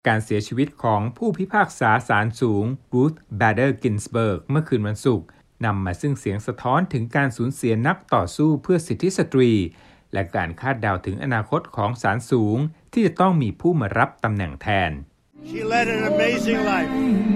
การเสียชีวิตของผู้พิพากษาศาลสูง Ruth Bader Ginsburg เมื่อคืนวันศุกร์นำมาซึ่งเสียงสะท้อนถึงการสูญเสียนักต่อสู้เพื่อสิทธิสตรีและการคาดเดาถึงอนาคตของศาลสูงที่จะต้องมีผู้มารับตำแหน่งแทน She led an amazing life.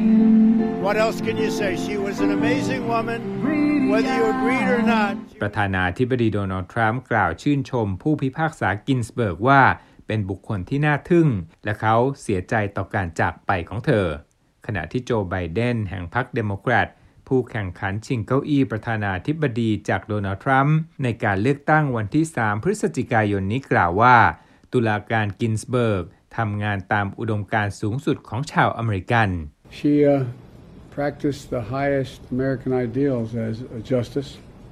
What else can you say? She was an amazing woman, whether you agreed or not. ประธานาธิบดีโดนัลด์ทรัมป์กล่าวชื่นชมผู้พิพากษากินสเบิร์กว่าเป็นบุคคลที่น่าทึ่งและเขาเสียใจต่อการจากไปของเธอขณะที่โจไบเดนแห่งพรรคเดโมแครตผู้แข่งขันชิงเก้าอี้ประธานาธิบดีจากโดนัลด์ทรัมป์ในการเลือกตั้งวันที่3พฤศจิกายนนี้กล่าวว่าตุลาการกินสเบิร์กทำงานตามอุดมการณ์สูงสุดของชาวอเมริกัน She practiced the highest American ideals as justice,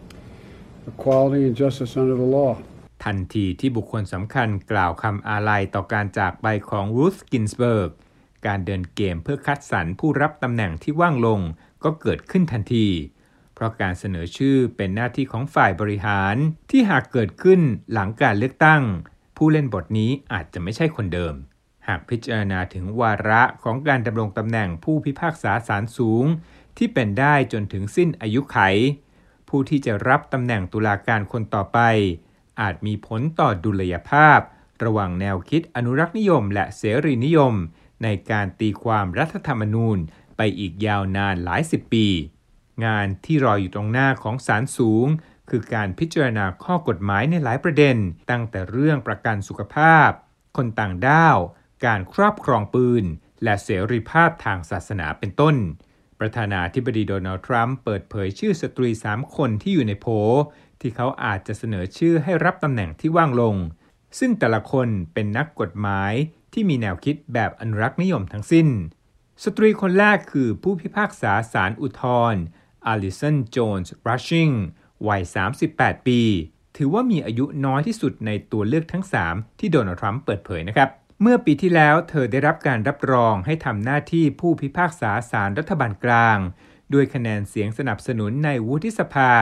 equality and justice under the law. ทันทีที่บุคคลสำคัญกล่าวคำอาลัยต่อการจากไปของรูธกินสเบิร์กการเดินเกมเพื่อคัดสรรผู้รับตำแหน่งที่ว่างลงก็เกิดขึ้นทันทีเพราะการเสนอชื่อเป็นหน้าที่ของฝ่ายบริหารที่หากเกิดขึ้นหลังการเลือกตั้งผู้เล่นบทนี้อาจจะไม่ใช่คนเดิมหากพิจารณาถึงวาระของการดำรงตำแหน่งผู้พิพากษาศาลสูงที่เป็นได้จนถึงสิ้นอายุไขผู้ที่จะรับตำแหน่งตุลาการคนต่อไปอาจมีผลต่อดุลยภาพระหว่างแนวคิดอนุรักษ์นิยมและเสรีนิยมในการตีความรัฐธรรมนูญไปอีกยาวนานหลายสิบปีงานที่รออยู่ตรงหน้าของศาลสูงคือการพิจารณาข้อกฎหมายในหลายประเด็นตั้งแต่เรื่องประกันสุขภาพคนต่างด้าวการครอบครองปืนและเสรีภาพทางศาสนาเป็นต้นประธานาธิบดีโดนัลด์ทรัมป์เปิดเผยชื่อสตรี3คนที่อยู่ในโผที่เขาอาจจะเสนอชื่อให้รับตำแหน่งที่ว่างลงซึ่งแต่ละคนเป็นนักกฎหมายที่มีแนวคิดแบบอนุรักษ์นิยมทั้งสิ้นสตรีคนแรกคือผู้พิพากษาศาลอุทธรณ์อลิสันโจนส์รัชชิงวัย38ปีถือว่ามีอายุน้อยที่สุดในตัวเลือกทั้ง3ที่โดนัลด์ทรัมป์เปิดเผยนะครับเมื่อปีที่แล้วเธอได้รับการรับรองให้ทำหน้าที่ผู้พิพากษาศาลรัฐบาลกลางด้วยคะแนนเสียงสนับสนุนในวุฒิสภา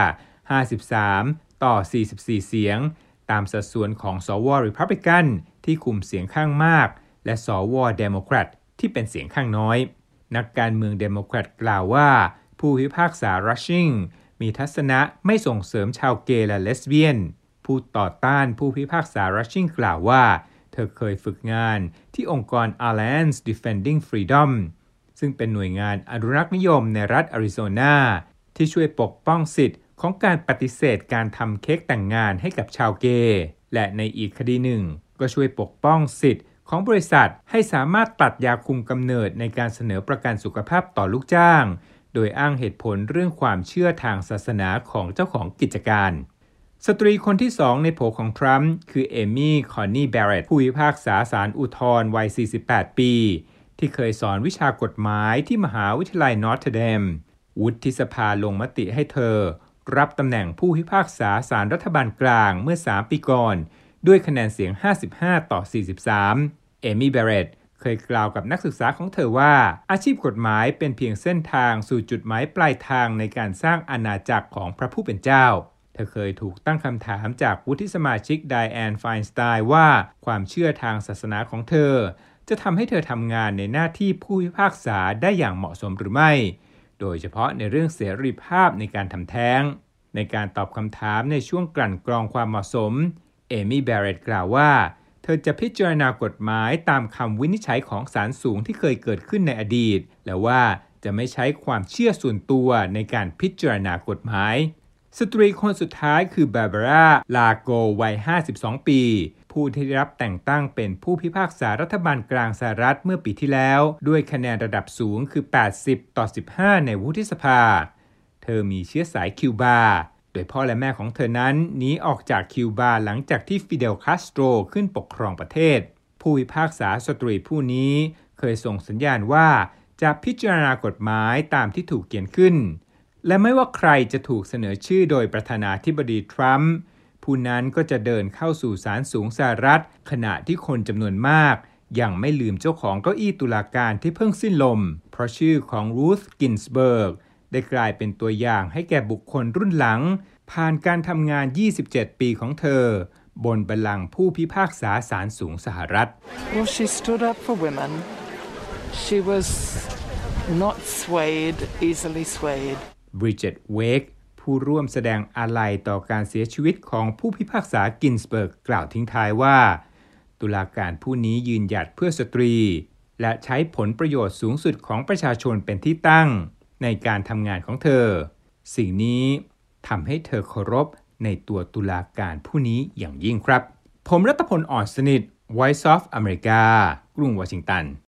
53ต่อ44เสียงตามสัดส่วนของสวรีพับลิกันที่คุมเสียงข้างมากและสวเดโมแครตที่เป็นเสียงข้างน้อยนักการเมืองเดโมแครตกล่าวว่าผู้พิพากษารัชชิงมีทัศนะไม่ส่งเสริมชาวเกย์และเลสเบี้ยนผู้ต่อต้านผู้พิพากษารัชชิงกล่าวว่าเธอเคยฝึกงานที่องค์กร Alliance Defending Freedom ซึ่งเป็นหน่วยงานอนุรักษ์นิยมในรัฐอาริโซนาที่ช่วยปกป้องสิทธิ์ของการปฏิเสธการทำเค้กแต่งงานให้กับชาวเกย์และในอีกคดีหนึ่งก็ช่วยปกป้องสิทธิ์ของบริษัทให้สามารถตัดยาคุมกำเนิดในการเสนอประกันสุขภาพต่อลูกจ้างโดยอ้างเหตุผลเรื่องความเชื่อทางศาสนาของเจ้าของกิจการสตรีคนที่2ในโผของทรัมป์คือเอมี่คอนนี่แบรตผู้พิพากษาศาลอุทธรณ์วัย48ปีที่เคยสอนวิชากฎหมายที่มหาวิทยาลัยนอร์ทเดมวุฒิสภาลงมติให้เธอรับตำแหน่งผู้พิพากษาศาลรัฐบาลกลางเมื่อ3ปีก่อนด้วยคะแนนเสียง55ต่อ43เอมี่แบรตเคยกล่าวกับนักศึกษาของเธอว่าอาชีพกฎหมายเป็นเพียงเส้นทางสู่จุดหมายปลายทางในการสร้างอาณาจักรของพระผู้เป็นเจ้าเธอเคยถูกตั้งคำถามจากวุฒิสมาชิกไดแอนไฟน์สไตน์ว่าความเชื่อทางศาสนาของเธอจะทำให้เธอทำงานในหน้าที่ผู้พิพากษาได้อย่างเหมาะสมหรือไม่โดยเฉพาะในเรื่องเสรีภาพในการทำแท้งในการตอบคำถามในช่วงกลั่นกรองความเหมาะสมเอมี่แบรตกล่าวว่าเธอจะพิจารณากฎหมายตามคำวินิจฉัยของศาลสูงที่เคยเกิดขึ้นในอดีตและว่าจะไม่ใช้ความเชื่อส่วนตัวในการพิจารณากฎหมายสตรีคนสุดท้ายคือบาร์บาร่าลาโกวัย52ปีผู้ที่ได้รับแต่งตั้งเป็นผู้พิพากษารัฐบาลกลางสหรัฐเมื่อปีที่แล้วด้วยคะแนนระดับสูงคือ80ต่อ15ในวุฒิสภาเธอมีเชื้อสายคิวบาโดยพ่อและแม่ของเธอนั้นหนีออกจากคิวบาหลังจากที่ฟิเดลคาสโตรขึ้นปกครองประเทศผู้พิพากษาสตรีผู้นี้เคยส่งสัญญาณว่าจะพิจารณากฎหมายตามที่ถูกเขียนขึ้นและไม่ว่าใครจะถูกเสนอชื่อโดยประธานาธิบดีทรัมป์ผู้นั้นก็จะเดินเข้าสู่ศาลสูงสหรัฐขณะที่คนจำนวนมากยังไม่ลืมเจ้าของเก้าอี้ตุลาการที่เพิ่งสิ้นลมเพราะชื่อของรูธกินสเบิร์กได้กลายเป็นตัวอย่างให้แก่บุคคลรุ่นหลังผ่านการทำงาน27ปีของเธอบนบัลลังก์ผู้พิพากษาศาลสูงสหรัฐ Well, she stood up for women She was not easily swayed. Bridget Wake ผู้ร่วมแสดงอาลัยต่อการเสียชีวิตของผู้พิพากษากินสเบิร์กกล่าวทิ้งท้ายว่าตุลาการผู้นี้ยืนหยัดเพื่อสตรีและใช้ผลประโยชน์สูงสุดของประชาชนเป็นที่ตั้งในการทำงานของเธอสิ่งนี้ทำให้เธอเคารพในตัวตุลาการผู้นี้อย่างยิ่งครับผมรัตพล อ่อนสนิท Voice of America กรุงวอชิงตัน